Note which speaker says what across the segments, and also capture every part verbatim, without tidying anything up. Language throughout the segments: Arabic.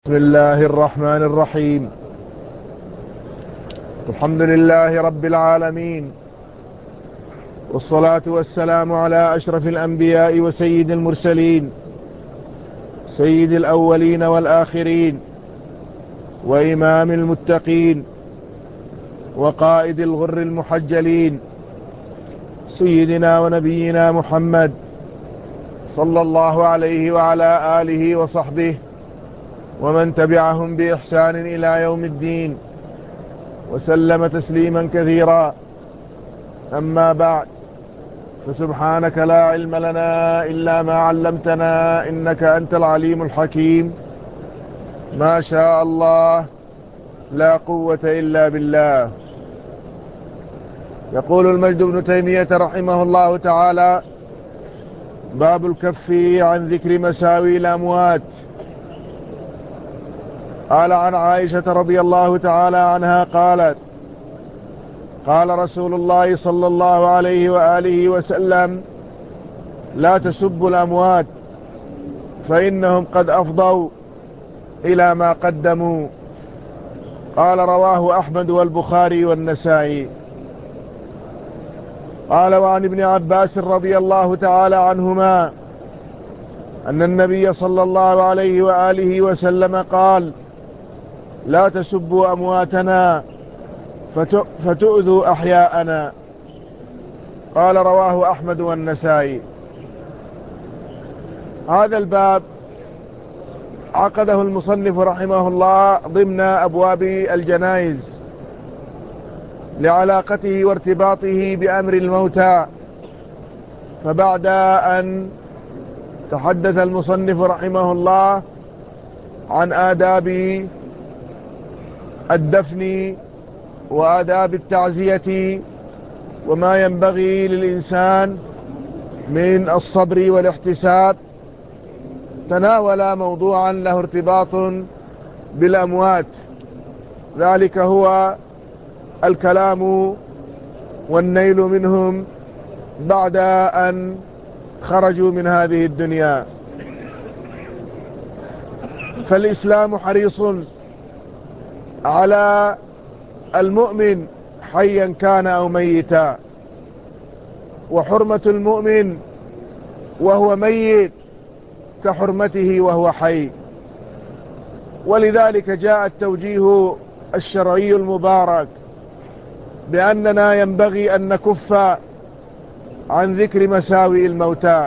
Speaker 1: بسم الله الرحمن الرحيم. الحمد لله رب العالمين، والصلاة والسلام على أشرف الأنبياء وسيد المرسلين، سيد الأولين والآخرين، وإمام المتقين، وقائد الغر المحجلين، سيدنا ونبينا محمد صلى الله عليه وعلى آله وصحبه ومن تبعهم بإحسان إلى يوم الدين، وسلم تسليما كثيرا. أما بعد، فسبحانك لا علم لنا إلا ما علمتنا إنك أنت العليم الحكيم. ما شاء الله لا قوة إلا بالله. يقول المجد بن تيمية رحمه الله تعالى: باب الكف عن ذكر مساوي الأموات. قال عن عائشة رضي الله تعالى عنها قالت: قال رسول الله صلى الله عليه وآله وسلم: لا تسبوا الأموات فإنهم قد أفضوا إلى ما قدموا. قال: رواه أحمد والبخاري والنسائي. قال: وعن ابن عباس رضي الله تعالى عنهما أن النبي صلى الله عليه وآله وسلم قال: لا تسبوا أمواتنا فتؤذوا أحياءنا. قال: رواه أحمد والنسائي. هذا الباب عقده المصنف رحمه الله ضمن أبواب الجنائز لعلاقته وارتباطه بأمر الموتى. فبعد أن تحدث المصنف رحمه الله عن آداب الدفن وآداب التعزية وما ينبغي للإنسان من الصبر والاحتساب، تناول موضوعا له ارتباط بالأموات، ذلك هو الكلام والنيل منهم بعد أن خرجوا من هذه الدنيا. فالإسلام حريص على المؤمن حيا كان أو ميتا، وحرمة المؤمن وهو ميت كحرمته وهو حي. ولذلك جاء التوجيه الشرعي المبارك بأننا ينبغي أن نكف عن ذكر مساوئ الموتى،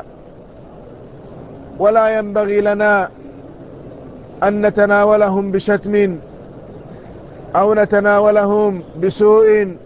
Speaker 1: ولا ينبغي لنا أن نتناولهم بشتم أو نتناولهم بسوء،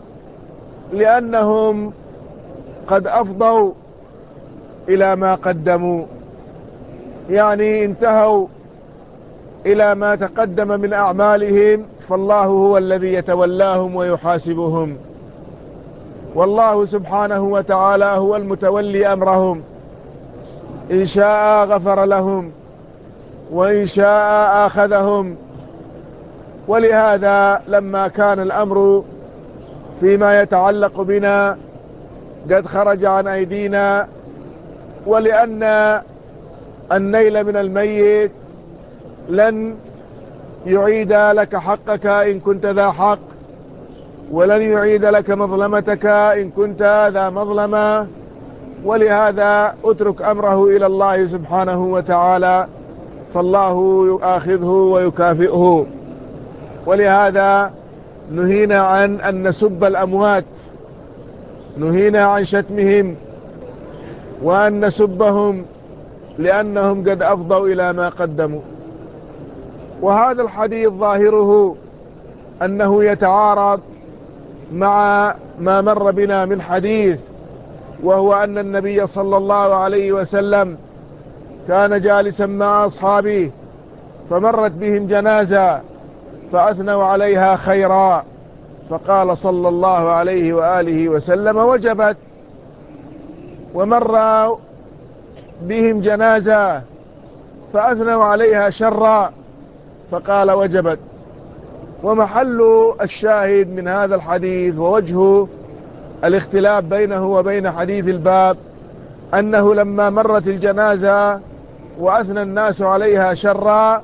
Speaker 1: لأنهم قد أفضوا إلى ما قدموا، يعني انتهوا إلى ما تقدم من أعمالهم، فالله هو الذي يتولاهم ويحاسبهم، والله سبحانه وتعالى هو المتولي أمرهم. إن شاء غفر لهم وإن شاء آخذهم. ولهذا لما كان الأمر فيما يتعلق بنا قد خرج عن أيدينا، ولأن النيل من الميت لن يعيد لك حقك إن كنت ذا حق، ولن يعيد لك مظلمتك إن كنت ذا مظلمة. ولهذا اترك أمره إلى الله سبحانه وتعالى، فالله يؤاخذه ويكافئه. ولهذا نهينا عن أن نسب الأموات، نهينا عن شتمهم وأن نسبهم، لأنهم قد أفضوا إلى ما قدموا. وهذا الحديث ظاهره أنه يتعارض مع ما مر بنا من حديث، وهو أن النبي صلى الله عليه وسلم كان جالسا مع أصحابه فمرت بهم جنازة فأثنوا عليها خيرا، فقال صلى الله عليه وآله وسلم: وجبت. ومر بهم جنازة فأثنوا عليها شرا، فقال: وجبت. ومحل الشاهد من هذا الحديث ووجه الاختلاف بينه وبين حديث الباب أنه لما مرت الجنازة وأثنى الناس عليها شرا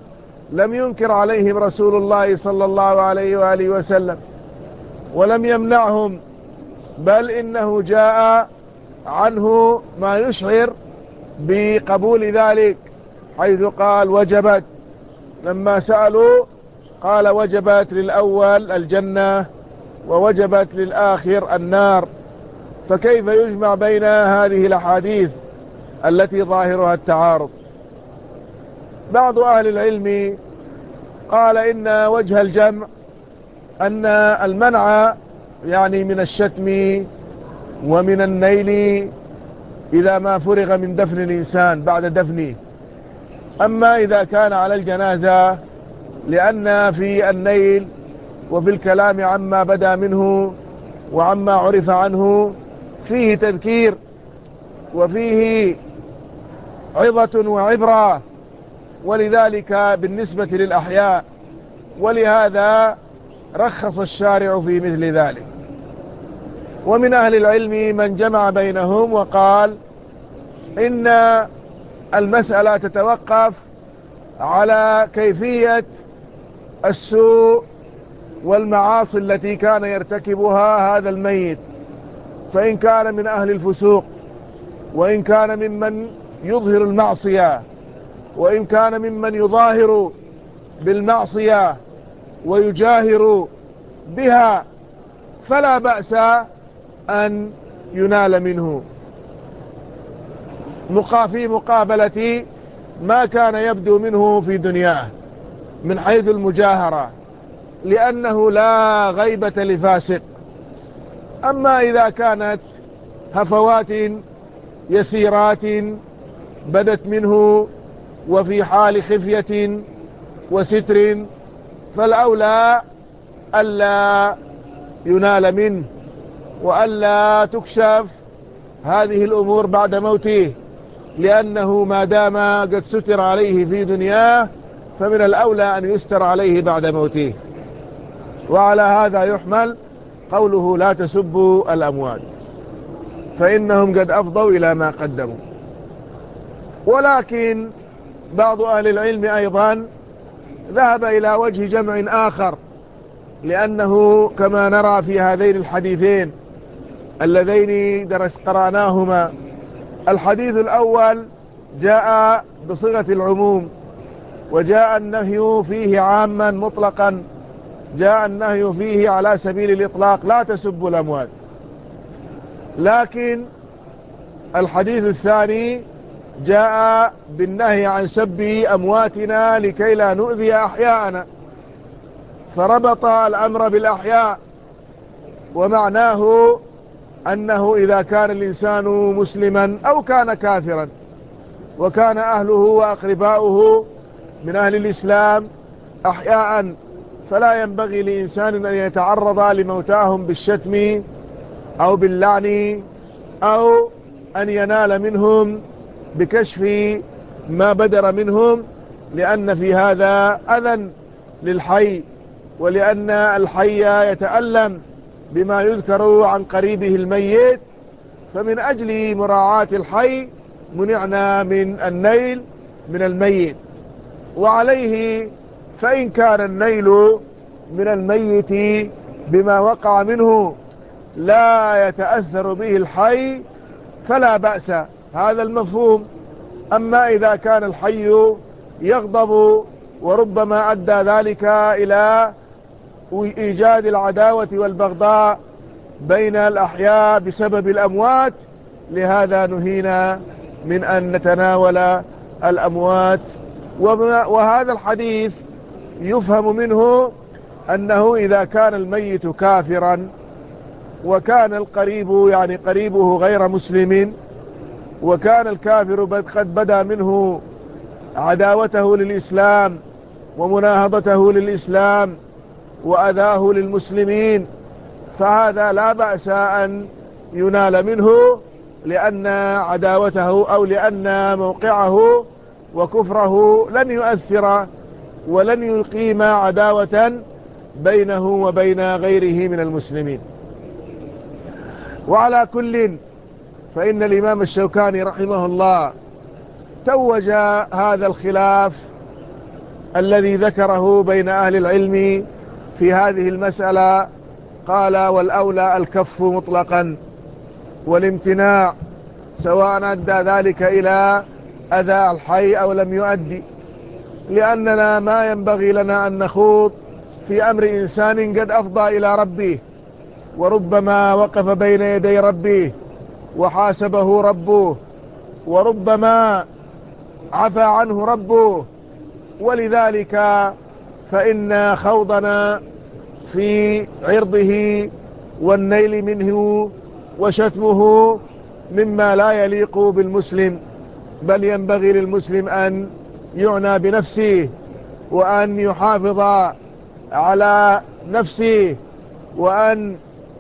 Speaker 1: لم ينكر عليهم رسول الله صلى الله عليه وآله وسلم ولم يمنعهم، بل إنه جاء عنه ما يشعر بقبول ذلك، حيث قال وجبت، لما سألوا قال وجبت للأول الجنة ووجبت للآخر النار. فكيف يجمع بين هذه الأحاديث التي ظاهرها التعارض؟ بعض أهل العلم قال إن وجه الجمع أن المنع يعني من الشتم ومن النيل إذا ما فرغ من دفن الإنسان بعد دفنه. أما إذا كان على الجنازة، لأن في النيل وفي الكلام عما بدا منه وعما عرف عنه فيه تذكير وفيه عظة وعبرة، ولذلك بالنسبة للأحياء، ولهذا رخص الشارع في مثل ذلك. ومن أهل العلم من جمع بينهم وقال إن المسألة تتوقف على كيفية السوء والمعاصي التي كان يرتكبها هذا الميت، فإن كان من أهل الفسوق، وإن كان ممن يظهر المعصية، وإن كان ممن يظاهر بالمعصية ويجاهر بها، فلا بأس أن ينال منه في مقابلة ما كان يبدو منه في دنياه من حيث المجاهرة، لأنه لا غيبة لفاسق. أما إذا كانت هفوات يسيرات بدت منه وفي حال خفية وستر، فالأولى ألا ينال منه وألا تكشف هذه الأمور بعد موته، لأنه ما دام قد ستر عليه في دنياه فمن الأولى أن يستر عليه بعد موته. وعلى هذا يحمل قوله لا تسبوا الأموات فإنهم قد أفضوا إلى ما قدموا. ولكن بعض أهل العلم أيضا ذهب إلى وجه جمع آخر، لأنه كما نرى في هذين الحديثين اللذين درس قرأناهما، الحديث الأول جاء بصيغة العموم، وجاء النهي فيه عاما مطلقا، جاء النهي فيه على سبيل الإطلاق لا تسبوا الأموات. لكن الحديث الثاني جاء بالنهي عن سب أمواتنا لكي لا نؤذي أحياءنا، فربط الأمر بالأحياء، ومعناه أنه إذا كان الإنسان مسلما أو كان كافرا وكان أهله وأقرباؤه من أهل الإسلام أحياء، فلا ينبغي لإنسان أن يتعرض لموتاهم بالشتم أو باللعن أو أن ينال منهم بكشف ما بدر منهم، لأن في هذا أذى للحي، ولأن الحي يتألم بما يذكر عن قريبه الميت، فمن أجل مراعاة الحي منعنا من النيل من الميت. وعليه فإن كان النيل من الميت بما وقع منه لا يتأثر به الحي فلا بأس، هذا المفهوم. أما إذا كان الحي يغضب وربما أدى ذلك إلى إيجاد العداوة والبغضاء بين الأحياء بسبب الأموات، لهذا نهينا من أن نتناول الأموات. وهذا الحديث يفهم منه أنه إذا كان الميت كافرا وكان القريب يعني قريبه غير مسلم، وكان الكافر قد بدا منه عداوته للإسلام ومناهضته للإسلام وأذاه للمسلمين، فهذا لا بأس أن ينال منه، لأن عداوته أو لأن موقعه وكفره لن يؤثر ولن يقيم عداوة بينه وبين غيره من المسلمين. وعلى كل فإن الإمام الشوكاني رحمه الله توج هذا الخلاف الذي ذكره بين أهل العلم في هذه المسألة. قال والأولى الكف مطلقا والامتناع، سواء أدى ذلك إلى أذى الحي أو لم يؤدي، لأننا ما ينبغي لنا أن نخوض في أمر إنسان قد أفضى إلى ربه، وربما وقف بين يدي ربه وحاسبه ربه، وربما عفى عنه ربه. ولذلك فإن خوضنا في عرضه والنيل منه وشتمه مما لا يليق بالمسلم، بل ينبغي للمسلم أن يعنى بنفسه، وأن يحافظ على نفسه، وأن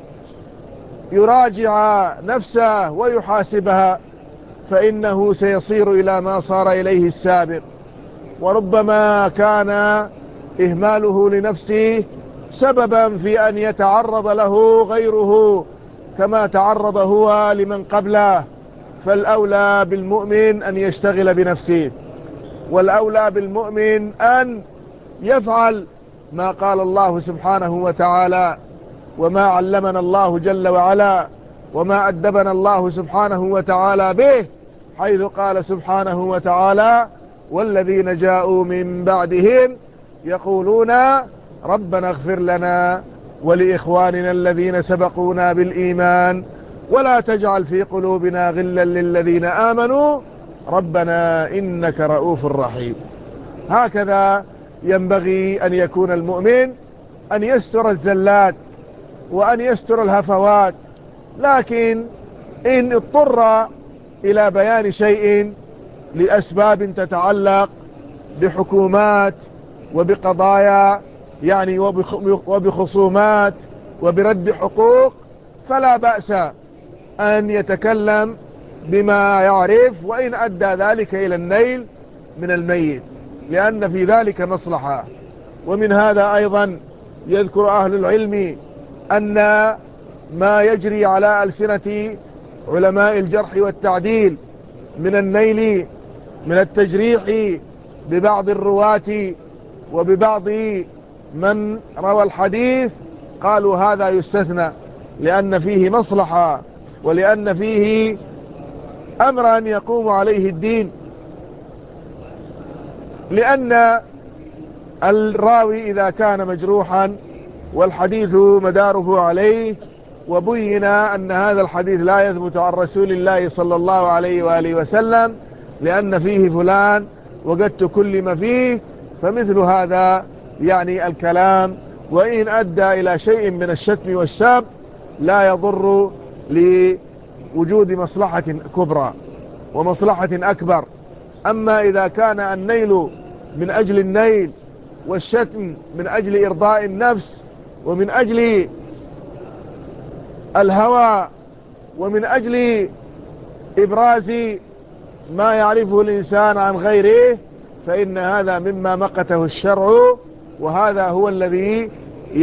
Speaker 1: يراجع نفسه ويحاسبها، فإنه سيصير إلى ما صار إليه السابق. وربما كان إهماله لنفسه سببا في أن يتعرض له غيره كما تعرض هو لمن قبله. فالأولى بالمؤمن أن يشتغل بنفسه، والأولى بالمؤمن أن يفعل ما قال الله سبحانه وتعالى، وما علمنا الله جل وعلا، وما أدبنا الله سبحانه وتعالى به، حيث قال سبحانه وتعالى والذين جاءوا من بعدهم يقولون ربنا اغفر لنا ولإخواننا الذين سبقونا بالإيمان ولا تجعل في قلوبنا غلا للذين آمنوا ربنا إنك رؤوف رحيم. هكذا ينبغي أن يكون المؤمن، أن يستر الزلات وأن يستر الهفوات، لكن إن اضطر إلى بيان شيء لأسباب تتعلق بحكومات وبقضايا يعني وبخصومات وبرد حقوق، فلا بأس أن يتكلم بما يعرف، وإن أدى ذلك إلى النيل من الميت، لأن في ذلك مصلحة. ومن هذا أيضا يذكر أهل العلم أن ما يجري على ألسنة علماء الجرح والتعديل من النيل من التجريح ببعض الرواة وببعض من روى الحديث، قالوا هذا يستثنى لأن فيه مصلحة، ولأن فيه أمرا يقوم عليه الدين، لأن الراوي إذا كان مجروحا والحديث مداره عليه، وبين أن هذا الحديث لا يثبت عن رسول الله صلى الله عليه وآله وسلم لأن فيه فلان وقد تكلم فيه، فمثل هذا يعني الكلام وإن أدى إلى شيء من الشتم والسب لا يضر لوجود مصلحة كبرى ومصلحة أكبر. أما إذا كان النيل من أجل النيل والشتم من أجل إرضاء النفس ومن أجل الهوى ومن أجل إبراز ما يعرفه الإنسان عن غيره، فإن هذا مما مقته الشرع، وهذا هو الذي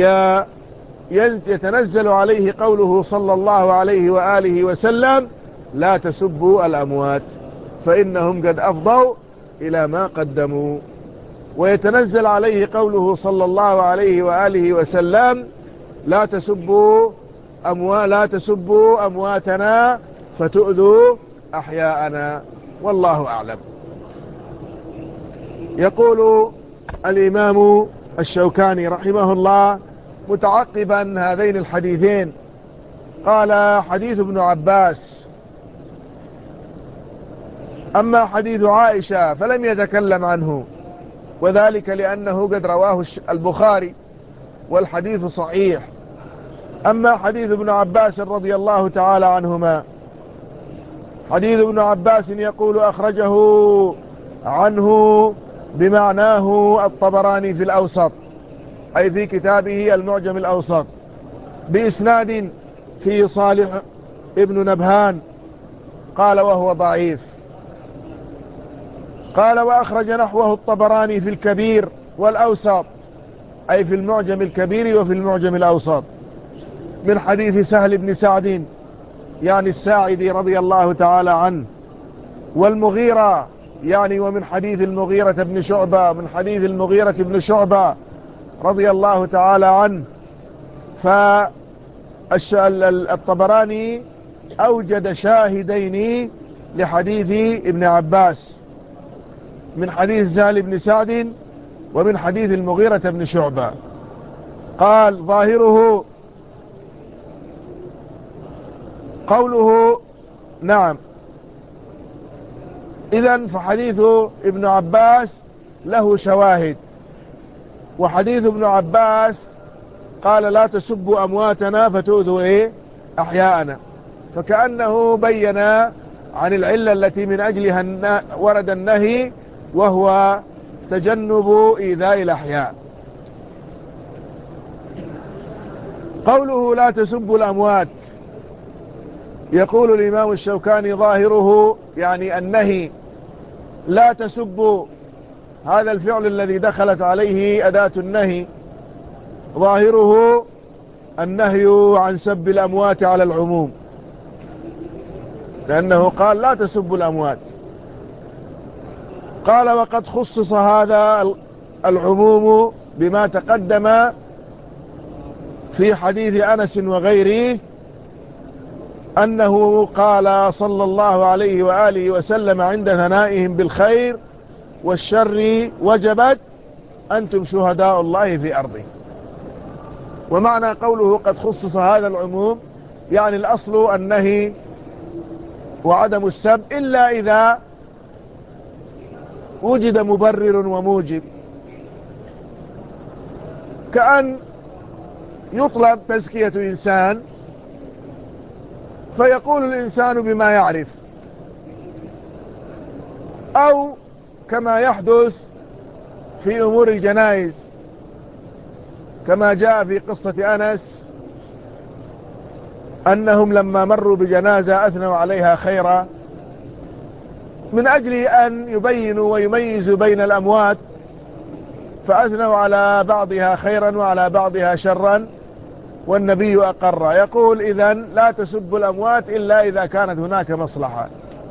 Speaker 1: يتنزل عليه قوله صلى الله عليه وآله وسلم لا تسبوا الأموات فإنهم قد أفضوا إلى ما قدموا، ويتنزل عليه قوله صلى الله عليه وآله وسلم لا تسبوا أموال لا تسبوا أمواتنا فتؤذوا أحياءنا، والله أعلم. يقول الإمام الشوكاني رحمه الله متعقبا هذين الحديثين، قال حديث ابن عباس: أما حديث عائشة فلم يتكلم عنه، وذلك لأنه قد رواه البخاري والحديث صحيح. أما حديث ابن عباس رضي الله تعالى عنهما، حديث ابن عباس يقول أخرجه عنه بمعناه الطبراني في الأوسط، أي في كتابه المعجم الأوسط، بإسناد في صالح ابن نبهان، قال وهو ضعيف. قال وأخرج نحوه الطبراني في الكبير والأوسط، أي في المعجم الكبير وفي المعجم الأوسط، من حديث سهل بن سعد يعني الساعدي رضي الله تعالى عنه، والمغيرة يعني ومن حديث المغيرة بن شعبة من حديث المغيرة بن شعبة رضي الله تعالى عنه. فالطبراني أوجد شاهدين لحديث ابن عباس من حديث سهل بن سعد ومن حديث المغيرة بن شعبة. قال ظاهره قوله نعم. إذن فحديث ابن عباس له شواهد، وحديث ابن عباس قال لا تسبوا أمواتنا فتؤذوا إيه أحياءنا، فكأنه بين عن العلة التي من أجلها ورد النهي، وهو تجنب إيذاء الأحياء. قوله لا تسبوا الأموات، يقول الإمام الشوكاني ظاهره يعني النهي، لا تسبوا هذا الفعل الذي دخلت عليه أداة النهي، ظاهره النهي عن سب الأموات على العموم، لأنه قال لا تسبوا الأموات. قال وقد خصص هذا العموم بما تقدم في حديث أنس وغيره، أنه قال صلى الله عليه وآله وسلم عند ثنائهم بالخير والشر وجبت أنتم شهداء الله في أرضه. ومعنى قوله قد خصص هذا العموم يعني الأصل النهي وعدم السب إلا إذا وجد مبرر وموجب، كأن يطلب تزكية إنسان فيقول الإنسان بما يعرف، أو كما يحدث في أمور الجنائز كما جاء في قصة أنس أنهم لما مروا بجنازة أثنوا عليها خيرا من أجل أن يبينوا ويميزوا بين الأموات، فأثنوا على بعضها خيرا وعلى بعضها شرا، والنبي أقر. يقول إذن لا تسبوا الأموات إلا إذا كانت هناك مصلحة،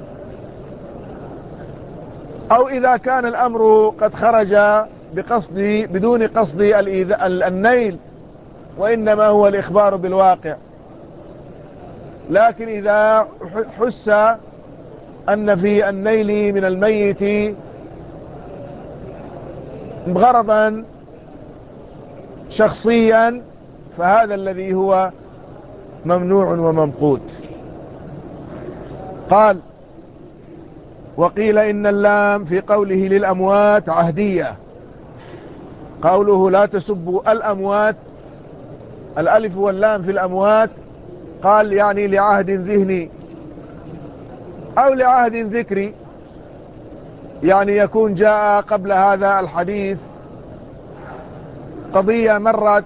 Speaker 1: أو إذا كان الأمر قد خرج بقصد بدون قصد النيل، وإنما هو الإخبار بالواقع. لكن إذا حس أن في النيل من الميت غرضا شخصيا فهذا الذي هو ممنوع وممقوت. قال وقيل إن اللام في قوله للأموات عهدية، قوله لا تسبوا الأموات، الألف واللام في الأموات قال يعني لعهد ذهني أو لعهد ذكري، يعني يكون جاء قبل هذا الحديث قضية مرت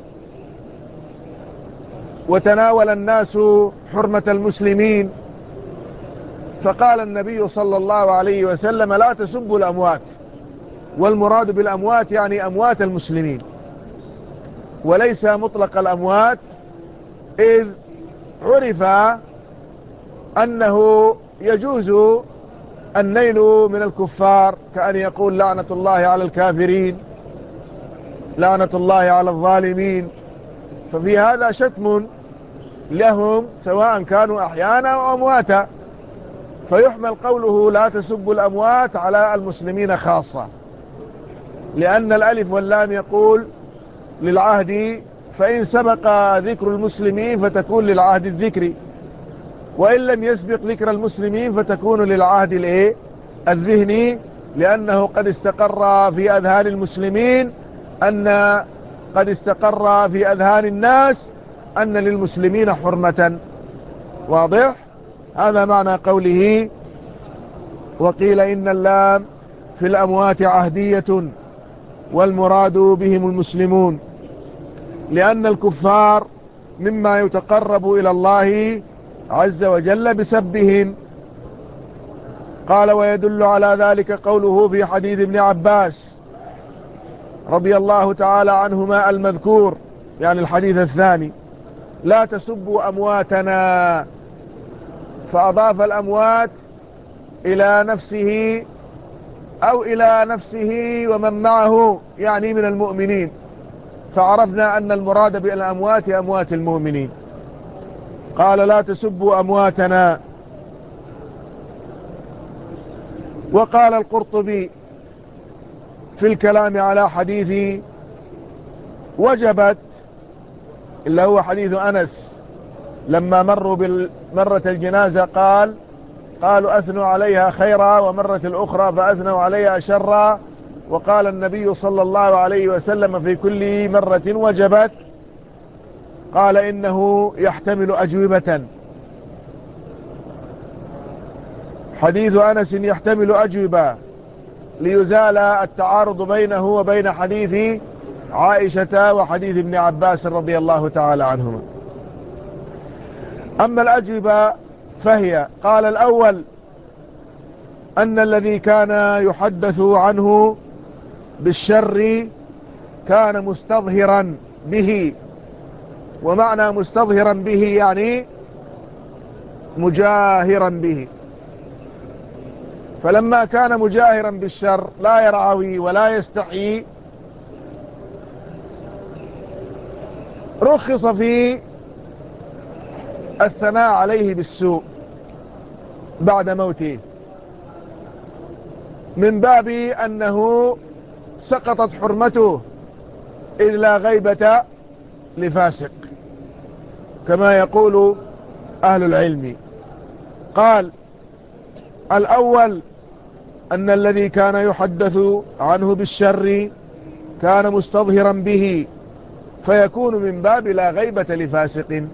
Speaker 1: وتناول الناس حرمة المسلمين، فقال النبي صلى الله عليه وسلم لا تسبوا الأموات، والمراد بالأموات يعني أموات المسلمين وليس مطلق الأموات، إذ عرف أنه يجوز النيل من الكفار، كأن يقول لعنة الله على الكافرين، لعنة الله على الظالمين، ففي هذا شتم لهم سواء كانوا أحيانا أو أمواتا، فيحمل قوله لا تسبوا الأموات على المسلمين خاصة، لأن الألف واللام يقول للعهد، فإن سبق ذكر المسلمين فتكون للعهد الذكري، وإن لم يسبق ذكر المسلمين فتكون للعهد الايه الذهني، لأنه قد استقر في أذهان المسلمين أن قد استقر في أذهان الناس أن للمسلمين حرمة. واضح؟ هذا معنى قوله وقيل إن اللام في الأموات عهدية والمراد بهم المسلمون، لأن الكفار مما يتقرب إلى الله عز وجل بسبهم. قال ويدل على ذلك قوله في حديث ابن عباس رضي الله تعالى عنهما المذكور، يعني الحديث الثاني، لا تسبوا أمواتنا، فأضاف الأموات إلى نفسه أو إلى نفسه ومن معه يعني من المؤمنين، فعرفنا أن المراد بالأموات أموات المؤمنين. قال لا تسبوا أمواتنا. وقال القرطبي في الكلام على حديث وجبت، اللي هو حديث أنس لما مروا بالمرة الجنازة قال قالوا أثنوا عليها خيرا، ومرة الأخرى فأثنوا عليها شرا، وقال النبي صلى الله عليه وسلم في كل مرة وجبت، قال إنه يحتمل أجوبة. حديث أنس يحتمل أجوبة ليزال التعارض بينه وبين حديث عائشة وحديث ابن عباس رضي الله تعالى عنهما. أما الأجوبة فهي: قال الأول أن الذي كان يحدث عنه بالشر كان مستظهرا به، ومعنى مستظهرا به يعني مجاهرا به، فلما كان مجاهرا بالشر لا يرعوي ولا يستحيي رخص في الثناء عليه بالسوء بعد موته، من باب أنه سقطت حرمته إذ لا غيبة لفاسق كما يقول أهل العلم. قال الأول أن الذي كان يحدث عنه بالشر كان مستظهرا به، فيكون من باب لا غيبة لفاسق.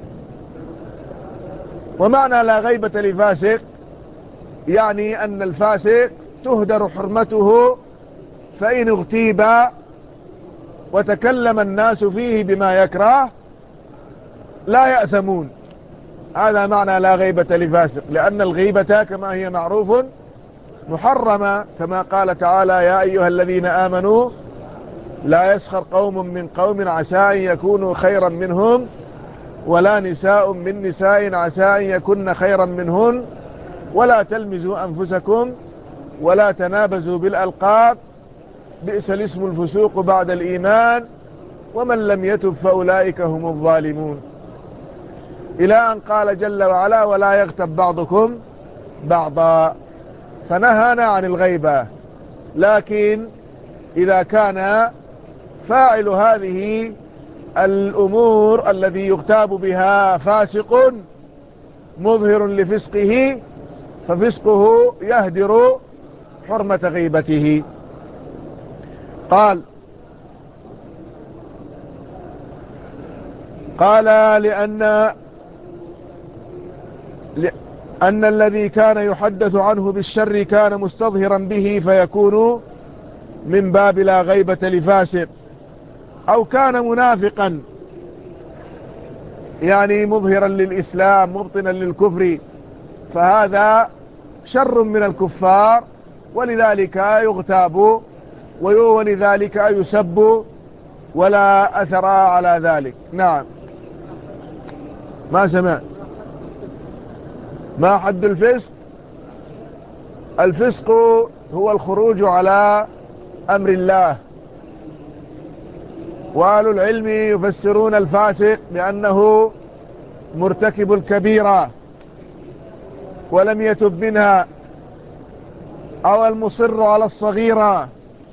Speaker 1: ومعنى لا غيبة لفاسق يعني أن الفاسق تهدر حرمته، فإن اغتيب وتكلم الناس فيه بما يكره لا يأثمون. هذا معنى لا غيبة لفاسق، لأن الغيبة كما هي معروف محرمة، كما قال تعالى: يا أيها الذين آمنوا لا يسخر قوم من قوم عسى أن يكونوا خيرا منهم، ولا نساء من نساء عسى أن يكن خيرا منهن، ولا تلمزوا أنفسكم ولا تنابزوا بالألقاب، بئس الاسم الفسوق بعد الإيمان، ومن لم يتب فأولئك هم الظالمون، إلى أن قال جل وعلا: ولا يغتب بعضكم بعضا. فنهانا عن الغيبة. لكن إذا كان فاعل هذه الأمور الذي يغتاب بها فاسق مظهر لفسقه، ففسقه يهدر حرمة غيبته. قال قال لأن أن الذي كان يحدث عنه بالشر كان مستظهرا به، فيكون من باب لا غيبة لفاسق. أو كان منافقا يعني مظهرا للإسلام مبطنا للكفر، فهذا شر من الكفار، ولذلك يغتاب ولذلك يسب ولا أثر على ذلك. نعم. ما سمع. ما حد الفسق؟ الفسق هو الخروج على أمر الله، وأهل العلم يفسرون الفاسق بأنه مرتكب الكبيرة ولم يتب منها، أو المصر على الصغيرة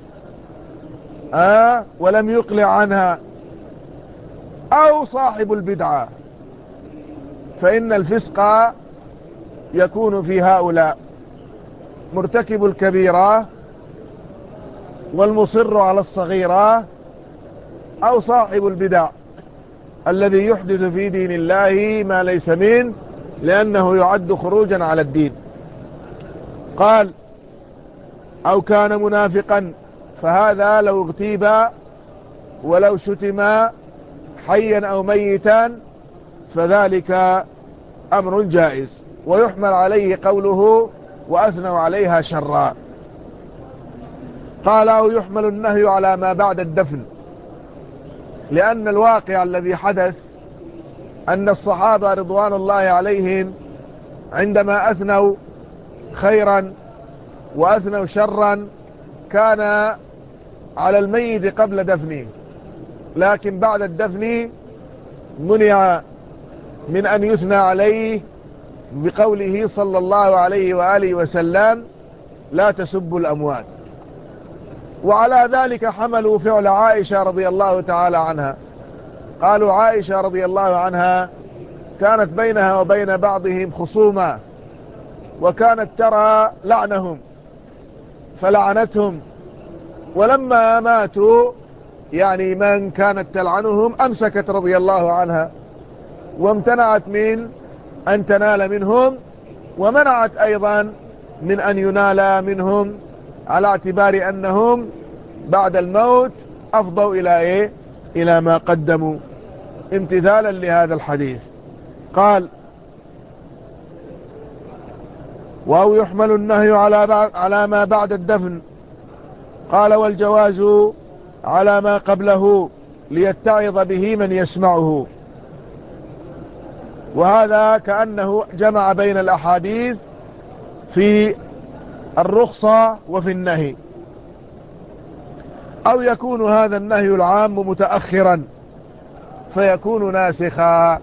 Speaker 1: آه ولم يقلع عنها، أو صاحب البدعة، فإن الفسق يكون في هؤلاء: مرتكب الكبيرة والمصر على الصغيرة أو صاحب البدع الذي يحدث في دين الله ما ليس منه، لأنه يعد خروجا على الدين. قال أو كان منافقا، فهذا لو اغتيب ولو شتم حيا أو ميتا فذلك أمر جائز، ويحمل عليه قوله وأثنوا عليها شرا. قال أو يحمل النهي على ما بعد الدفن، لأن الواقع الذي حدث أن الصحابة رضوان الله عليهم عندما أثنوا خيرا وأثنوا شرا كان على الميت قبل دفنه، لكن بعد الدفن منع من أن يثنى عليه بقوله صلى الله عليه وآله وسلم لا تسبوا الأموات. وعلى ذلك حملوا فعل عائشة رضي الله تعالى عنها. قالوا عائشة رضي الله عنها كانت بينها وبين بعضهم خصومة، وكانت ترى لعنهم فلعنتهم، ولما ماتوا يعني من كانت تلعنهم أمسكت رضي الله عنها وامتنعت من أن تنال منهم، ومنعت أيضا من أن ينال منهم، على اعتبار أنهم بعد الموت أفضوا إلى إيه؟ إلى ما قدموا، امتثالا لهذا الحديث. قال: وأو يحمل النهي على على ما بعد الدفن. قال: والجواز على ما قبله ليتعظ به من يسمعه. وهذا كأنه جمع بين الأحاديث في الرخصة وفي النهي. أو يكون هذا النهي العام متأخرا فيكون ناسخا،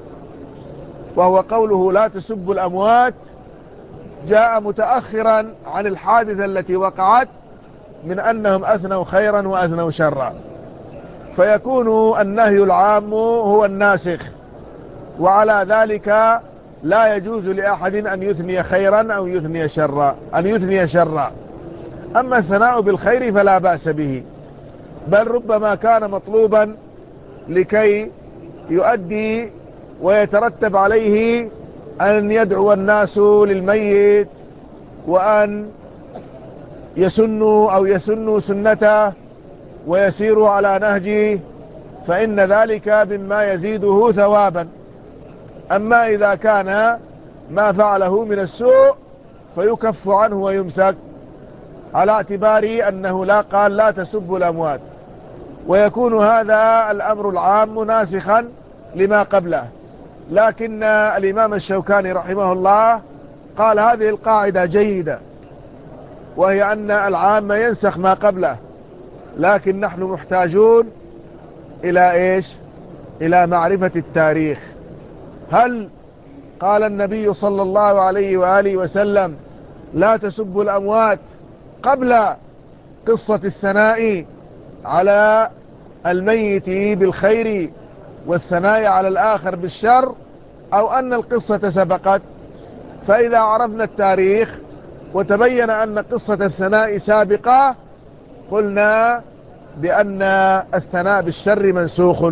Speaker 1: وهو قوله لا تسبوا الأموات جاء متأخرا عن الحادثة التي وقعت من أنهم أثنوا خيرا وأثنوا شرا، فيكون النهي العام هو الناسخ. وعلى ذلك لا يجوز لأحد أن يثني خيرا أو يثني شرا أن يثني شرا. أما الثناء بالخير فلا بأس به، بل ربما كان مطلوبا لكي يؤدي ويترتب عليه أن يدعو الناس للميت وأن يسنوا أو يسنوا سنته ويسيروا على نهجه، فإن ذلك مما يزيده ثوابا. أما إذا كان ما فعله من السوء فيكف عنه ويمسك، على اعتبار أنه لا قال لا تسبوا الأموات، ويكون هذا الأمر العام ناسخا لما قبله. لكن الإمام الشوكاني رحمه الله قال هذه القاعدة جيدة، وهي أن العام ينسخ ما قبله، لكن نحن محتاجون إلى إيش؟ إلى معرفة التاريخ. هل قال النبي صلى الله عليه وآله وسلم لا تسبوا الأموات قبل قصة الثناء على الميت بالخير والثناء على الآخر بالشر، أو أن القصة سبقت؟ فإذا عرفنا التاريخ وتبين أن قصة الثناء سابقة قلنا بأن الثناء بالشر منسوخ.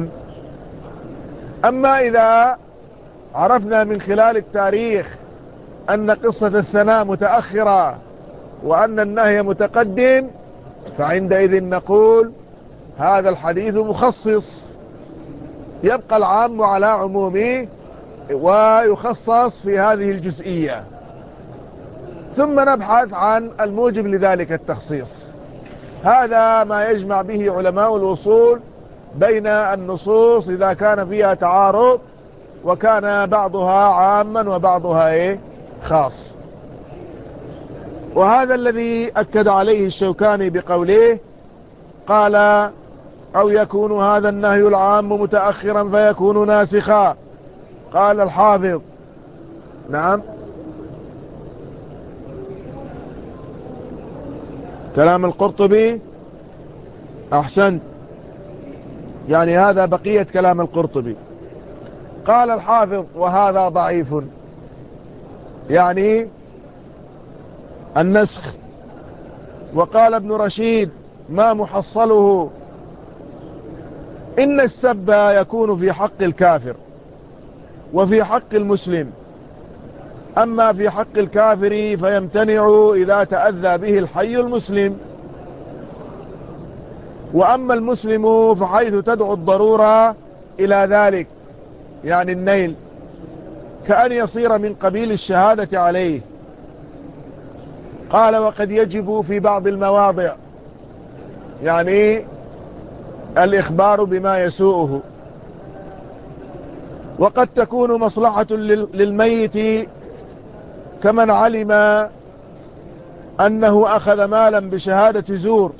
Speaker 1: أما إذا عرفنا من خلال التاريخ أن قصة الثناء متأخرة وأن النهي متقدم، فعندئذ نقول هذا الحديث مخصص، يبقى العام على عمومه ويخصص في هذه الجزئية، ثم نبحث عن الموجب لذلك التخصيص. هذا ما يجمع به علماء الوصول بين النصوص إذا كان فيها تعارض وكان بعضها عاما وبعضها إيه؟ خاص. وهذا الذي أكد عليه الشوكاني بقوله قال أو يكون هذا النهي العام متأخرا فيكون ناسخا. قال الحافظ نعم كلام القرطبي، أحسنت، يعني هذا بقية كلام القرطبي. قال الحافظ وهذا ضعيف، يعني النسخ. وقال ابن رشيد ما محصله إن السب يكون في حق الكافر وفي حق المسلم، أما في حق الكافر فيمتنع إذا تأذى به الحي المسلم، وأما المسلم فحيث تدعو الضرورة إلى ذلك، يعني النيل، كأن يصير من قبيل الشهادة عليه. قال وقد يجب في بعض المواضع، يعني الإخبار بما يسوءه، وقد تكون مصلحة للميت كمن علم أنه أخذ مالا بشهادة زور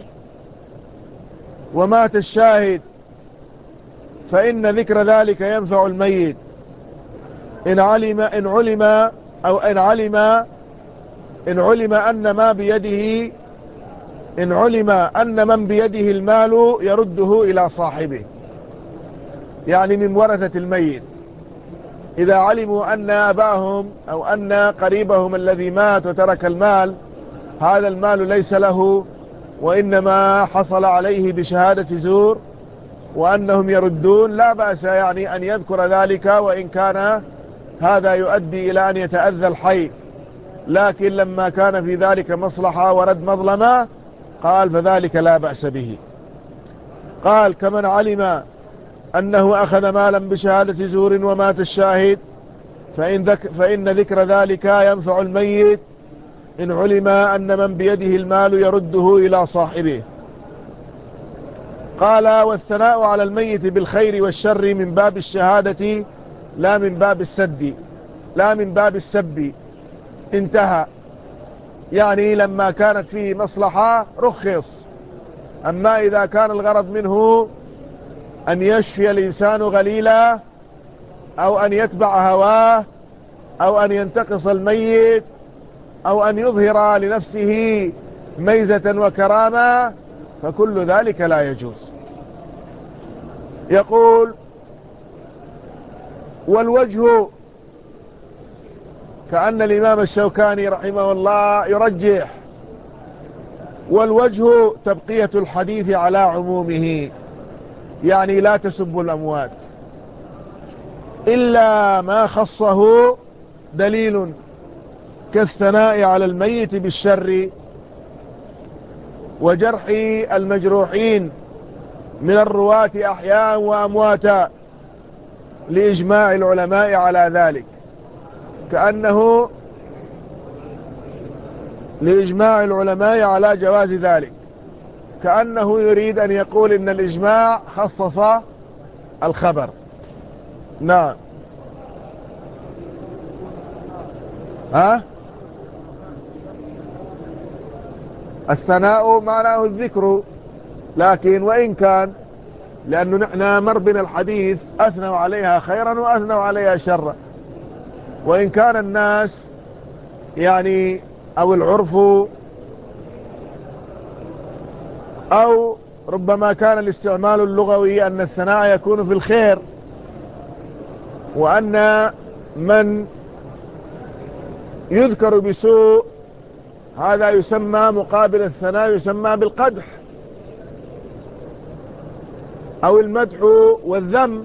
Speaker 1: ومات الشاهد، فإن ذكر ذلك ينفع الميت إن علم إن علم أو إن علم إن علم أن ما بيده إن علم أن من بيده المال يرده إلى صاحبه، يعني من ورثة الميت، إذا علموا أن أباهم أو أن قريبهم الذي مات وترك المال هذا المال ليس له وإنما حصل عليه بشهادة زور وأنهم يردون، لا بأس يعني أن يذكر ذلك وإن كان هذا يؤدي إلى أن يتأذى الحي، لكن لما كان في ذلك مصلحة ورد مظلمة قال فذلك لا بأس به. قال كمن علم أنه أخذ مالا بشهادة زور ومات الشاهد فإن, ذك فإن ذكر ذلك ينفع الميت إن علم أن من بيده المال يرده إلى صاحبه. قال والثناء على الميت بالخير والشر من باب الشهادة لا من باب السد لا من باب السب. انتهى. يعني لما كانت فيه مصلحة رخص، أما إذا كان الغرض منه أن يشفي الإنسان غليلا أو أن يتبع هواه أو أن ينتقص الميت أو أن يظهر لنفسه ميزة وكرامة فكل ذلك لا يجوز. يقول والوجه، كأن الإمام الشوكاني رحمه الله يرجح والوجه تبقية الحديث على عمومه، يعني لا تسبوا الأموات إلا ما خصه دليل كالثناء على الميت بالشر وجرح المجروحين من الرواة أحياء وأمواتا لإجماع العلماء على ذلك، كأنه لإجماع العلماء على جواز ذلك، كأنه يريد أن يقول إن الإجماع خصص الخبر. نعم. ها الثناء معناه الذكر، لكن وإن كان لأنه نحن مر بنا الحديث أثنوا عليها خيرا وأثنوا عليها شرا، وإن كان الناس يعني أو العرف أو ربما كان الاستعمال اللغوي أن الثناء يكون في الخير، وأن من يذكر بسوء هذا يسمى مقابل الثناء يسمى بالقدح أو المدح والذم،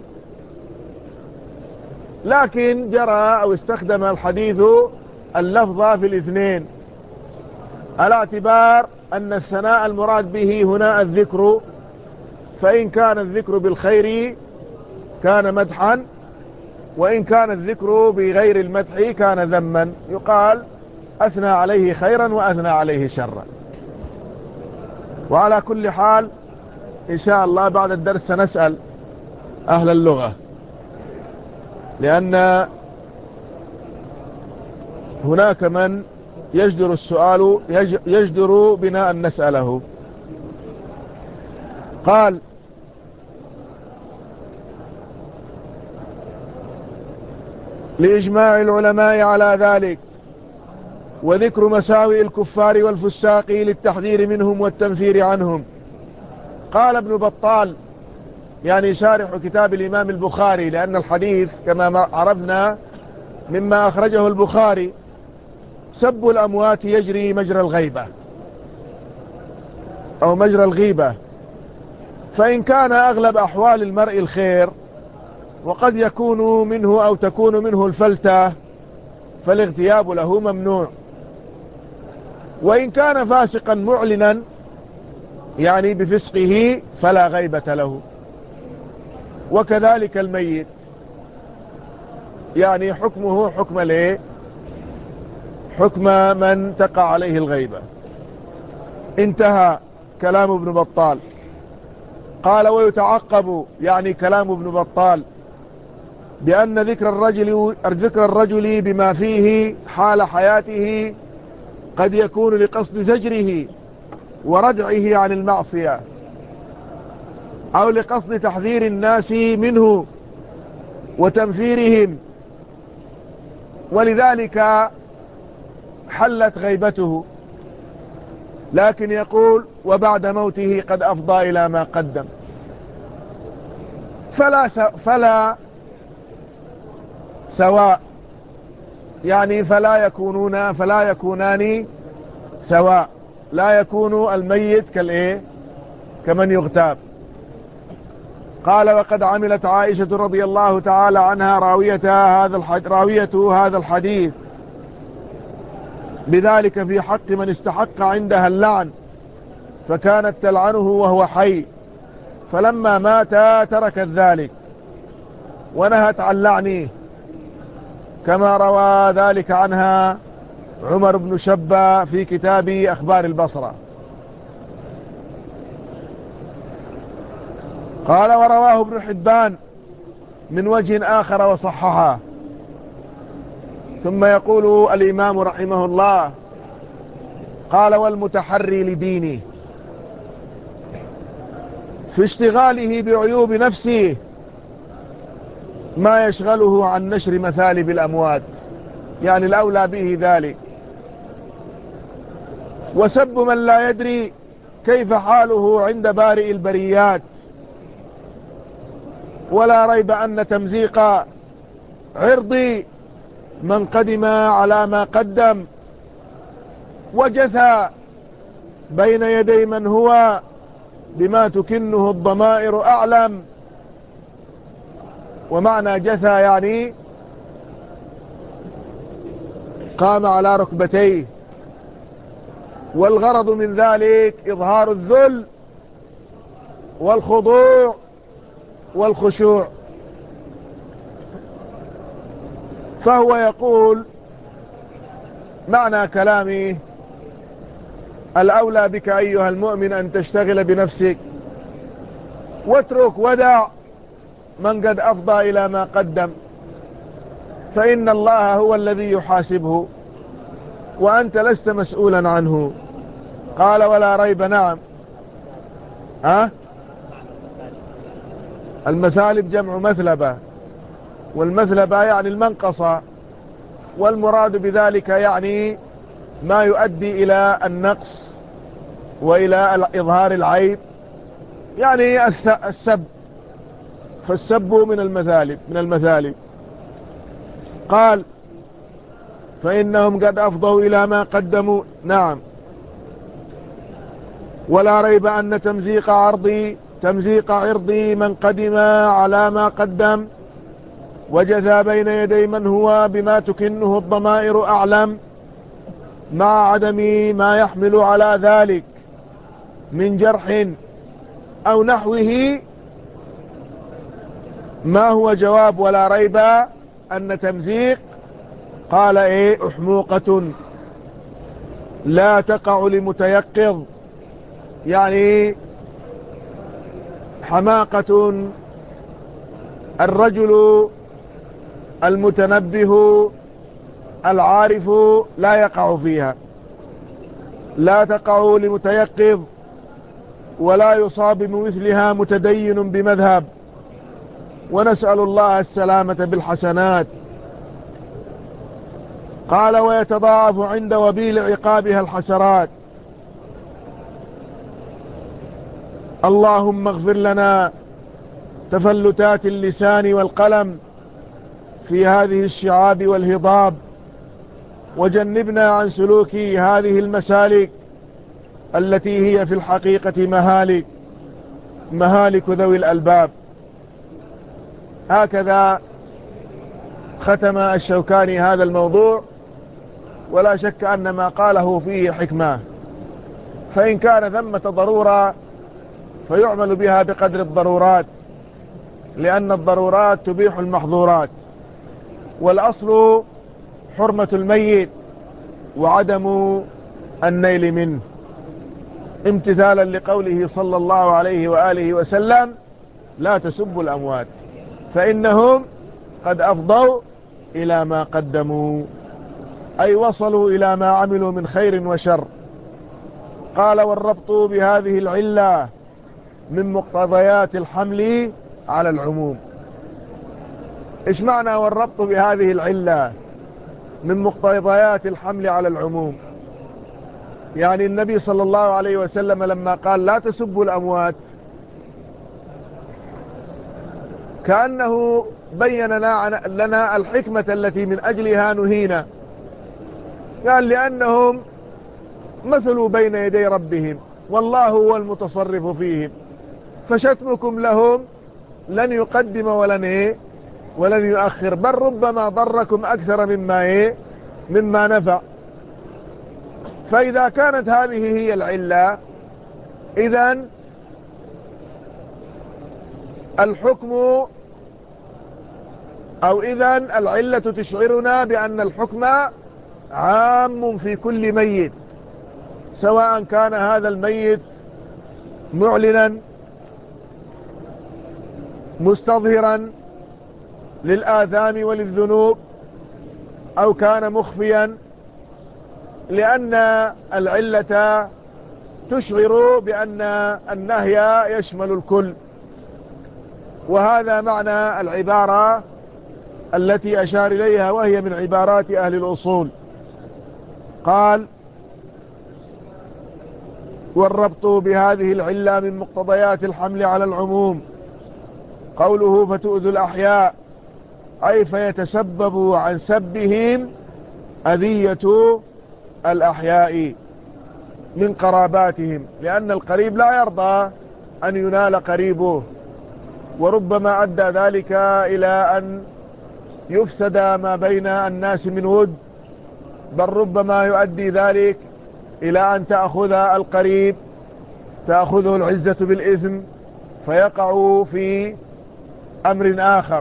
Speaker 1: لكن جرى أو استخدم الحديث اللفظ في الاثنين على اعتبار أن الثناء المراد به هنا الذكر، فإن كان الذكر بالخير كان مدحا، وإن كان الذكر بغير المدح كان ذما، يقال أثنى عليه خيرا وأثنى عليه شرا. وعلى كل حال إن شاء الله بعد الدرس سنسأل أهل اللغة، لأن هناك من يجدر السؤال يجدر بنا أن نسأله. قال لإجماع العلماء على ذلك وذكر مساوئ الكفار والفساق للتحذير منهم والتنفير عنهم. قال ابن بطال يعني شارح كتاب الإمام البخاري، لأن الحديث كما عرفنا مما أخرجه البخاري سب الأموات يجري مجرى الغيبة أو مجرى الغيبة، فإن كان أغلب أحوال المرء الخير وقد يكون منه أو تكون منه الفلتة فالاغتياب له ممنوع، وإن كان فاسقا معلنا يعني بفسقه فلا غيبة له، وكذلك الميت يعني حكمه حكم الايه حكم من تقع عليه الغيبة. انتهى كلام ابن بطال. قال ويتعقب يعني كلام ابن بطال بأن ذكر الرجل ذكر الرجل بما فيه حال حياته قد يكون لقصد زجره وردعه عن المعصية، أو لقصد تحذير الناس منه وتنفيرهم، ولذلك حلت غيبته. لكن يقول وبعد موته قد أفضى إلى ما قدم، فلا, فلا سواء، يعني فلا يكونون فلا يكونان سواء، لا يكون الميت كالإيه كمن يغتاب. قال وقد عملت عائشة رضي الله تعالى عنها راوية هذا الحديث راوية هذا الحديث بذلك في حق من استحق عندها اللعن، فكانت تلعنه وهو حي، فلما مات تركت ذلك ونهت عن لعنه، كما روى ذلك عنها عمر بن شبة في كتاب أخبار البصرة. قال ورواه ابن حبان من وجه آخر وصححه. ثم يقول الإمام رحمه الله قال والمتحري لدينه في اشتغاله بعيوب نفسه ما يشغله عن نشر مثالب الأموات، يعني الأولى به ذلك. وسب من لا يدري كيف حاله عند بارئ البريات، ولا ريب أن تمزيق عرض من قدم على ما قدم وجثى بين يدي من هو بما تكنه الضمائر أعلم. ومعنى جثى يعني قام على ركبتيه، والغرض من ذلك إظهار الذل والخضوع والخشوع. فهو يقول معنى كلامه الأولى بك أيها المؤمن أن تشتغل بنفسك واترك ودع من قد أفضى إلى ما قدم، فإن الله هو الذي يحاسبه وأنت لست مسؤولا عنه. قال ولا ريب. نعم. ها؟ المثالب جمع مثلبة، والمثلبة يعني المنقصة، والمراد بذلك يعني ما يؤدي إلى النقص وإلى إظهار العيب، يعني السب، فالسب من المثالب من المثالب. قال فإنهم قد أفضوا إلى ما قدموا. نعم. ولا ريب أن تمزيق عرضي تمزيق عرضي من قدم على ما قدم وجثى بين يدي من هو بما تكنه الضمائر أعلم، مع عدم ما يحمل على ذلك من جرح أو نحوه. ما هو جواب ولا ريب أن تمزيق؟ قال إيه أحموقة لا تقع لمتيقظ، يعني حماقة الرجل المتنبه العارف لا يقع فيها، لا تقع لمتيقظ، ولا يصاب بمثلها متدين بمذهب، ونسأل الله السلامة بالحسنات. قال ويتضاعف عند وبيل عقابها الحسرات. اللهم اغفر لنا تفلتات اللسان والقلم في هذه الشعاب والهضاب، وجنبنا عن سلوك هذه المسالك التي هي في الحقيقة مهالك مهالك ذوي الألباب. هكذا ختم الشوكاني هذا الموضوع، ولا شك أن ما قاله فيه حكمة، فإن كان ثمة ضرورة فيعمل بها بقدر الضرورات، لأن الضرورات تبيح المحظورات، والأصل حرمة الميت وعدم النيل منه، امتثالا لقوله صلى الله عليه وآله وسلم لا تسبوا الأموات فإنهم قد أفضوا إلى ما قدموا. أي وصلوا إلى ما عملوا من خير وشر. قال والربط بهذه العلة من مقتضيات الحمل على العموم. إيش معنى والربط بهذه العلة من مقتضيات الحمل على العموم؟ يعني النبي صلى الله عليه وسلم لما قال لا تسبوا الأموات كأنه بين لنا الحكمة التي من أجلها نهينا. قال لأنهم مثلوا بين يدي ربهم والله هو المتصرف فيهم، فشتمكم لهم لن يقدم ولن إيه ولن يؤخر، بل ربما ضركم أكثر مما إيه مما نفع. فإذا كانت هذه هي العلة، إذن الحكم أو إذن العلة تشعرنا بأن الحكم عام في كل ميت، سواء كان هذا الميت معلنا مستظهرا للآثام وللذنوب أو كان مخفيا، لأن العلة تشعر بأن النهي يشمل الكل. وهذا معنى العبارة التي أشار إليها وهي من عبارات أهل الأصول. قال والربط بهذه العلة من مقتضيات الحمل على العموم. قوله فتؤذوا الأحياء أي فيتسبب عن سبهم أذية الأحياء من قراباتهم، لأن القريب لا يرضى أن ينال قريبه، وربما أدى ذلك إلى أن يفسد ما بين الناس من ود، بل ربما يؤدي ذلك إلى أن تأخذ القريب تأخذه العزة بالإثم فيقع في أمر آخر.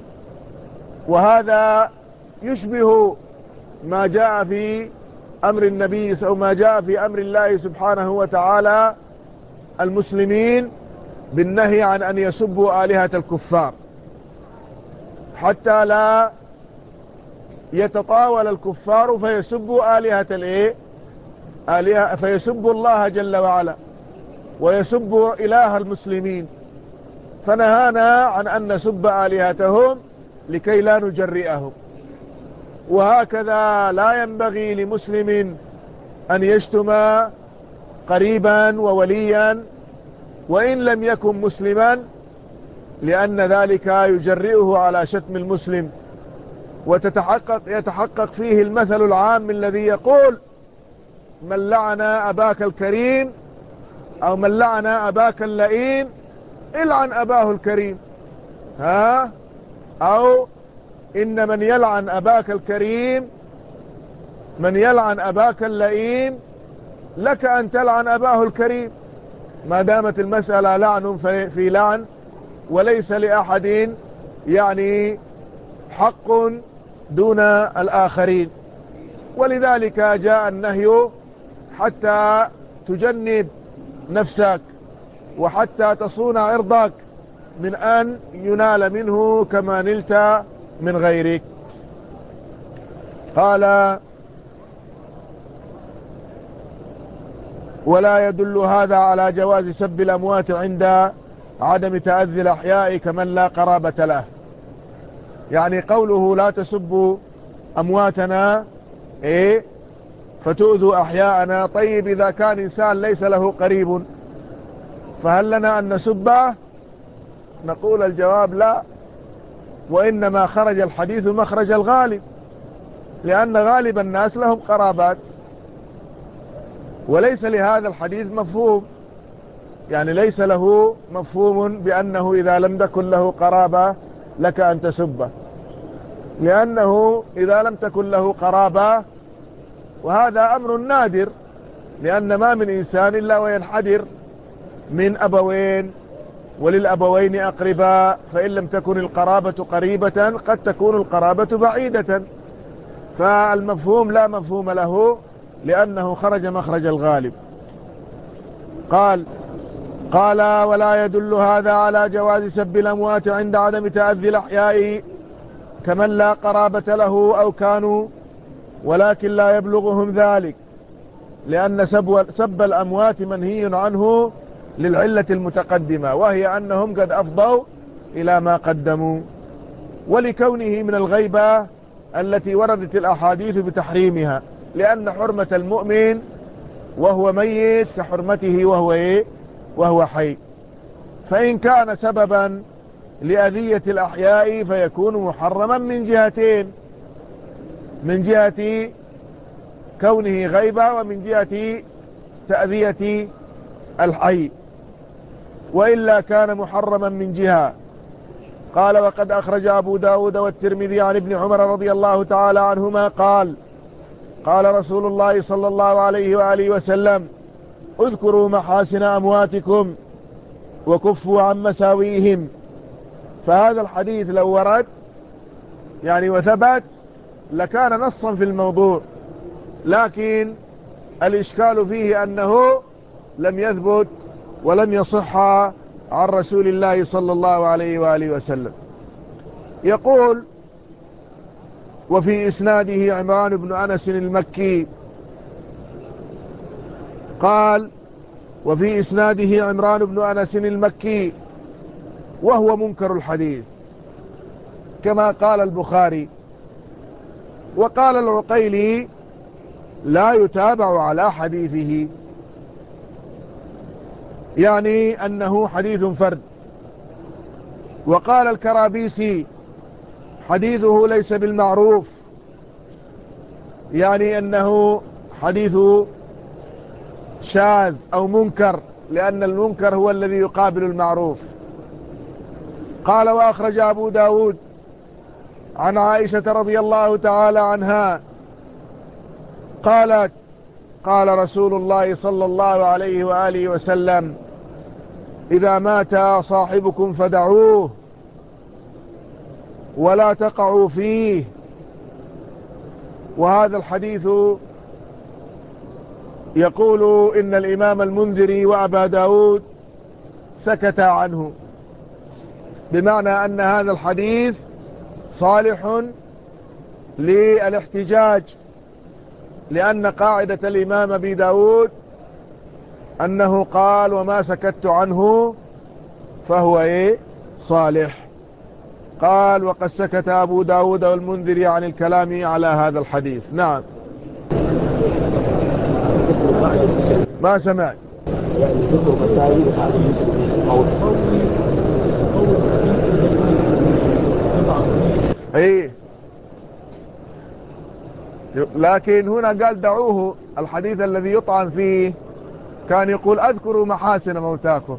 Speaker 1: وهذا يشبه ما جاء في أمر النبي أو ما جاء في أمر الله سبحانه وتعالى المسلمين بالنهي عن أن يسبوا آلهة الكفار، حتى لا يتطاول الكفار فيسبوا آلهة الإيه آلهة فيسبوا الله جل وعلا ويسبوا إله المسلمين، فنهانا عن أن نسب آلهتهم لكي لا نجرئهم. وهكذا لا ينبغي لمسلم أن يشتم قريبا ووليا وإن لم يكن مسلما، لأن ذلك يجرئه على شتم المسلم، وتتحقق يتحقق فيه المثل العام الذي يقول من لعن أباك الكريم أو من لعن أباك اللئيم العن أباه الكريم، ها أو إن من يلعن أباك الكريم من يلعن أباك اللئيم لك أن تلعن أباه الكريم، ما دامت المسألة لعن في لعن، وليس لأحد يعني حق دون الآخرين. ولذلك جاء النهي حتى تجنب نفسك وحتى تصون عرضك من أن ينال منه كما نلت من غيرك. قال ولا يدل هذا على جواز سب الأموات عند عدم تأذي الأحياء كمن لا قرابة له. يعني قوله لا تسبوا أمواتنا إيه فتؤذوا أحياءنا، طيب إذا كان إنسان ليس له قريب فهل لنا أن نسبه؟ نقول الجواب لا، وإنما خرج الحديث مخرج الغالب، لأن غالب الناس لهم قرابات وليس لهذا الحديث مفهوم، يعني ليس له مفهوم بأنه إذا لم تكن له قرابة لك أن تسبه، لأنه إذا لم تكن له قرابة، وهذا أمر نادر، لأن ما من إنسان إلا وينحدر من أبوين وللأبوين أقرباء، فإن لم تكن القرابة قريبة قد تكون القرابة بعيدة، فالمفهوم لا مفهوم له لأنه خرج مخرج الغالب. قال قال ولا يدل هذا على جواز سب الأموات عند عدم تأذي الأحياء كمن لا قرابة له أو كانوا ولكن لا يبلغهم ذلك، لأن سب, سب الأموات منهي عنه للعلة المتقدمة، وهي أنهم قد أفضوا إلى ما قدموا، ولكونه من الغيبة التي وردت الأحاديث بتحريمها، لأن حرمة المؤمن وهو ميت كحرمته وهو إيه؟ وهو حي. فإن كان سببا لأذية الأحياء فيكون محرما من جهتين، من جهة كونه غيبة ومن جهة تأذية الحي، وإلا كان محرما من جهة. قال: وقد أخرج أبو داود والترمذي عن ابن عمر رضي الله تعالى عنهما قال: قال رسول الله صلى الله عليه وآله وسلم: اذكروا محاسن أمواتكم وكفوا عن مساويهم. فهذا الحديث لو ورد يعني وثبت لكان نصا في الموضوع، لكن الإشكال فيه أنه لم يثبت ولم يصح عن رسول الله صلى الله عليه وآله وسلم. يقول: وفي إسناده عمران بن أنس المكي. قال: وفي إسناده عمران بن أنس المكي وهو منكر الحديث كما قال البخاري. وقال العقيلي: لا يتابع على حديثه، يعني أنه حديث فرد. وقال الكرابيسي: حديثه ليس بالمعروف، يعني أنه حديث شاذ أو منكر، لأن المنكر هو الذي يقابل المعروف. قال: وأخرج أبو داود عن عائشة رضي الله تعالى عنها قالت: قال رسول الله صلى الله عليه وآله وسلم: إذا مات صاحبكم فدعوه ولا تقعوا فيه. وهذا الحديث يقول إن الإمام المنذري وأبا داود سكت عنه، بمعنى أن هذا الحديث صالح للاحتجاج، لأن قاعدة الإمام أبي داود أنه قال: وما سكت عنه فهو إيه؟ صالح. قال: وقد سكت أبو داود والمنذري عن الكلام على هذا الحديث. نعم. ما سمعت.
Speaker 2: يعني ذكر مساوي
Speaker 1: ايه، لكن هنا قال: دعوه. الحديث الذي يطعن فيه كان يقول: اذكروا محاسن موتاكم.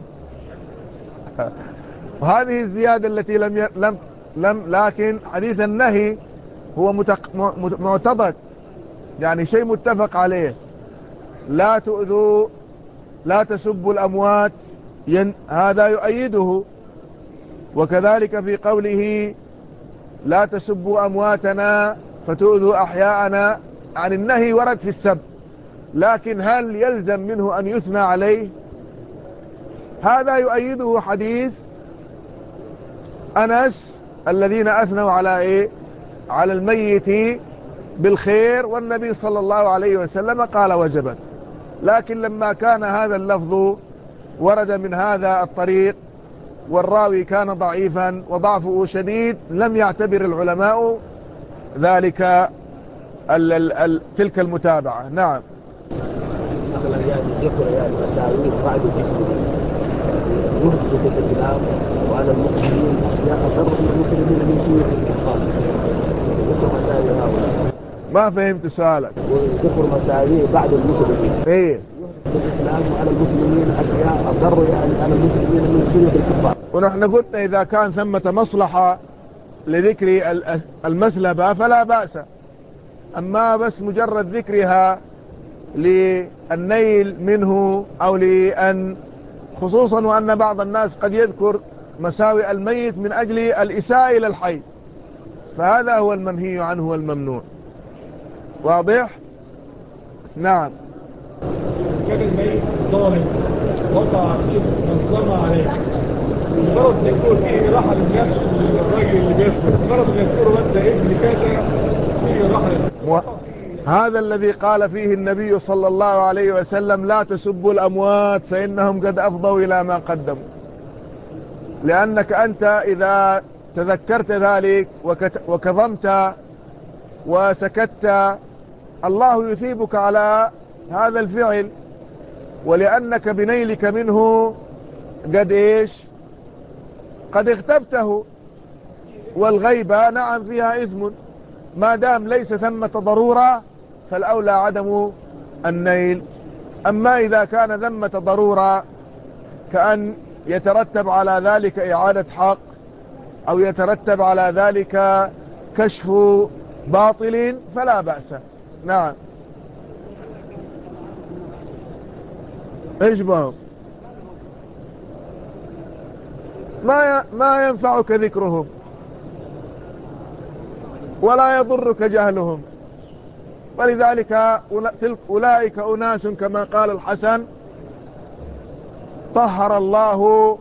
Speaker 1: وهذه الزيادة التي لم ي... لم لم لكن حديث النهي هو متق... معتضد، يعني شيء متفق عليه: لا تؤذوا، لا تسبوا الأموات، ين... هذا يؤيده. وكذلك في قوله: لا تسبوا أمواتنا فتؤذوا أحياءنا، عن النهي ورد في السب، لكن هل يلزم منه أن يثنى عليه؟ هذا يؤيده حديث أنس الذين أثنوا على إيه؟ على الميت بالخير، والنبي صلى الله عليه وسلم قال: وجبت. لكن لما كان هذا اللفظ ورد من هذا الطريق والراوي كان ضعيفا وضعفه شديد، لم يعتبر العلماء ذلك ال ال ال تلك المتابعة. نعم.
Speaker 2: مثلا يعني ذكر يعني مساوي بعد المسلمين يثبت الإسلام وعلى المسلمين أشياء أضر بالمسلمين من شيوخ الكفار. ذكر مساوي هؤلاء.
Speaker 1: ما فهمت سؤالك.
Speaker 2: ذكر مساوي بعد المسلمين
Speaker 1: ايه،
Speaker 2: الإسلام وعلى المسلمين أشياء أضر يعني على المسلمين من شيوخ الكفار.
Speaker 1: ونحن قلنا إذا كان ثمة مصلحة لذكر المثلبة فلا بأس، أما بس مجرد ذكرها للنيل منه أو لأن، خصوصا وأن بعض الناس قد يذكر مساوئ الميت من أجل الإساءة إلى الحي، فهذا هو المنهي عنه والممنوع. واضح؟ نعم.
Speaker 3: كان الميت ظالم وقع منظمة عليه، مجرد ما يقول فيه رحل نفس الراجل اللي بيذكر، مجرد ما يذكره بس ابن كذا فيه رحل
Speaker 1: مو... هذا الذي قال فيه النبي صلى الله عليه وسلم لا تسبوا الأموات فإنهم قد أفضوا إلى ما قدموا. لأنك أنت إذا تذكرت ذلك وكظمت وسكت الله يثيبك على هذا الفعل، ولأنك بنيلك منه قد إيش قد اغتبته. والغيبة نعم فيها إثم، ما دام ليس ثمة ضرورة فالأولى عدم النيل. أما إذا كان ثمة ضرورة كأن يترتب على ذلك إعادة حق أو يترتب على ذلك كشف باطل فلا بأس. نعم. ايش بهم؟ ما ما ينفعك ذكرهم ولا يضرك جهلهم، ولذلك أولئك أناس كما قال الحسن طهر الله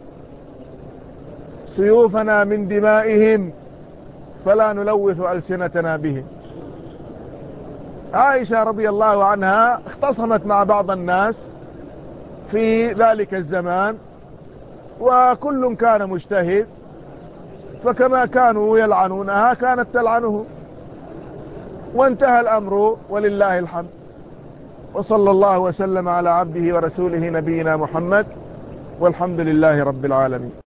Speaker 1: سيوفنا من دمائهم فلا نلوث ألسنتنا بهم. عائشة رضي الله عنها اختصمت مع بعض الناس في ذلك الزمان، وكل كان مجتهد، فكما كانوا يلعنونها كانت تلعنه، وانتهى الأمر ولله الحمد. وصلى الله وسلم على عبده ورسوله نبينا محمد، والحمد لله رب العالمين.